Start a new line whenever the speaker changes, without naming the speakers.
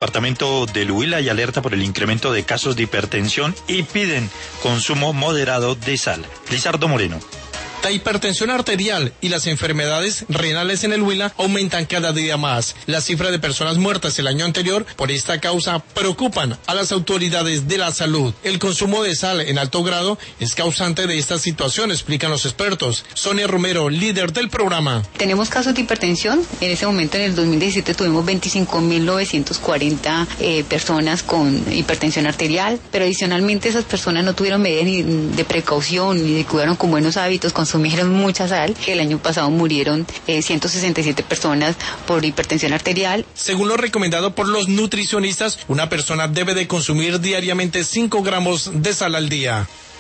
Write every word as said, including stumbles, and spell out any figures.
Departamento del Huila y alerta por el incremento de casos de hipertensión y piden consumo moderado de sal. Lizardo Moreno.
La hipertensión arterial y las enfermedades renales en el Huila aumentan cada día más. La cifra de personas muertas el año anterior por esta causa preocupan a las autoridades de la salud. El consumo de sal en alto grado es causante de esta situación, explican los expertos. Sonia Romero, líder del programa.
Tenemos casos de hipertensión. En ese momento, en el dos mil diecisiete, tuvimos veinticinco mil novecientos cuarenta eh, personas con hipertensión arterial, pero adicionalmente esas personas no tuvieron medidas ni de precaución ni de cuidaron con buenos hábitos, con consumieron mucha sal. El año pasado murieron eh, ciento sesenta y siete personas por hipertensión arterial.
Según lo recomendado por los nutricionistas, una persona debe de consumir diariamente cinco gramos de sal al día.